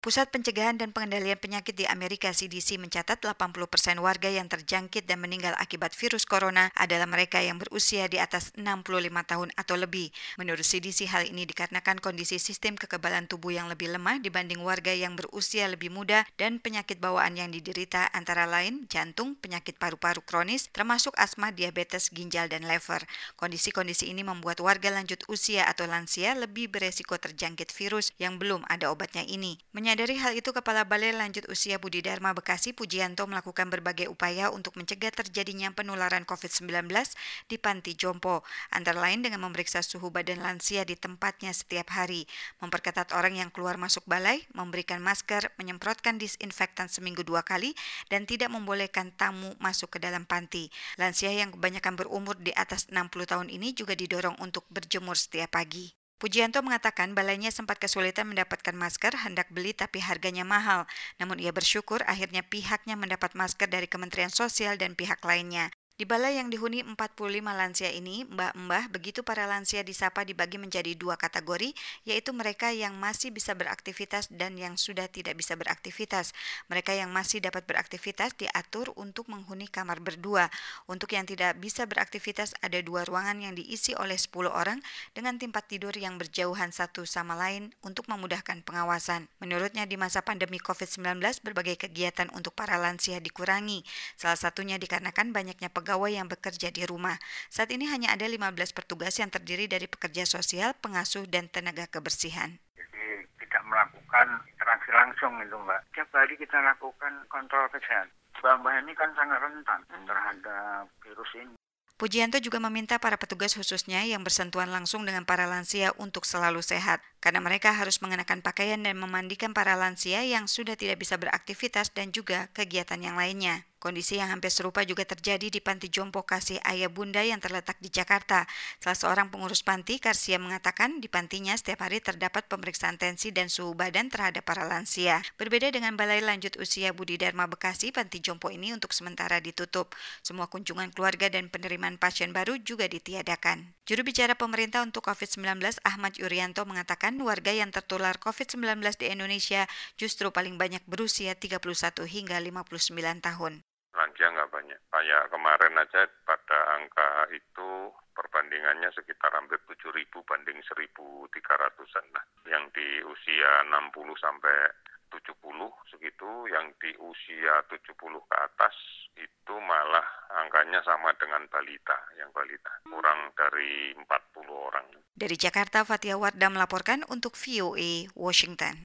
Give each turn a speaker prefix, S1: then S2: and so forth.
S1: Pusat Pencegahan dan Pengendalian Penyakit di Amerika (CDC) mencatat 80% warga yang terjangkit dan meninggal akibat virus corona adalah mereka yang berusia di atas 65 tahun atau lebih. Menurut CDC, hal ini dikarenakan kondisi sistem kekebalan tubuh yang lebih lemah dibanding warga yang berusia lebih muda dan penyakit bawaan yang diderita antara lain jantung, penyakit paru-paru kronis, termasuk asma, diabetes, ginjal, dan lever. Kondisi-kondisi ini membuat warga lanjut usia atau lansia lebih beresiko terjangkit virus yang belum ada obatnya ini. Menyadari hal itu, Kepala Balai Lanjut Usia Budi Dharma Bekasi, Pujianto, melakukan berbagai upaya untuk mencegah terjadinya penularan COVID-19 di Panti Jompo, antara lain dengan memeriksa suhu badan lansia di tempatnya setiap hari, memperketat orang yang keluar masuk balai, memberikan masker, menyemprotkan disinfektan seminggu 2 kali, dan tidak membolehkan tamu masuk ke dalam panti. Lansia yang kebanyakan berumur di atas 60 tahun ini juga didorong untuk berjemur setiap pagi. Pujianto mengatakan balainya sempat kesulitan mendapatkan masker, hendak beli tapi harganya mahal. Namun ia bersyukur akhirnya pihaknya mendapat masker dari Kementerian Sosial dan pihak lainnya. Di balai yang dihuni 45 lansia ini, mbah-mbah begitu para lansia disapa dibagi menjadi 2 kategori, yaitu mereka yang masih bisa beraktivitas dan yang sudah tidak bisa beraktivitas. Mereka yang masih dapat beraktivitas diatur untuk menghuni kamar berdua. Untuk yang tidak bisa beraktivitas ada 2 ruangan yang diisi oleh 10 orang dengan tempat tidur yang berjauhan satu sama lain untuk memudahkan pengawasan. Menurutnya di masa pandemi COVID-19 berbagai kegiatan untuk para lansia dikurangi. Salah satunya dikarenakan banyaknya pegawai yang bekerja di rumah. Saat ini hanya ada 15 petugas yang terdiri dari pekerja sosial, pengasuh, dan tenaga kebersihan.
S2: Jadi tidak melakukan interaksi langsung itu Mbak. Setiap hari kita lakukan kontrol kesehatan. Mbak ini kan sangat rentan terhadap virus ini.
S1: Pujianto juga meminta para petugas khususnya yang bersentuhan langsung dengan para lansia untuk selalu sehat, karena mereka harus mengenakan pakaian dan memandikan para lansia yang sudah tidak bisa beraktivitas dan juga kegiatan yang lainnya. Kondisi yang hampir serupa juga terjadi di Panti Jompo Kasih Ayah Bunda yang terletak di Jakarta. Salah seorang pengurus panti, Karsia, mengatakan di pantinya setiap hari terdapat pemeriksaan tensi dan suhu badan terhadap para lansia. Berbeda dengan Balai Lanjut Usia Budi Dharma Bekasi, Panti Jompo ini untuk sementara ditutup. Semua kunjungan keluarga dan penerimaan pasien baru juga ditiadakan. Juru bicara pemerintah untuk COVID-19, Ahmad Yuryanto, mengatakan warga yang tertular COVID-19 di Indonesia justru paling banyak berusia 31 hingga 59 tahun.
S3: Lansia nggak banyak. Kayak kemarin aja pada angka itu perbandingannya sekitar hampir 7.000 banding 1.300-an lah. Yang di usia 60 sampai 70 segitu, yang di usia 70 ke atas itu malah angkanya sama dengan balita, yang balita kurang dari 40 orang.
S1: Dari Jakarta, Fatia Wardah melaporkan untuk VOA Washington.